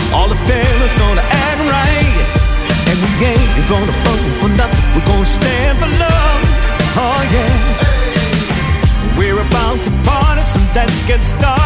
All the fellas gonna act right, and we ain't gonna fuck for nothing. We're gonna stand for love. Oh yeah. We're about to party, so let's get started.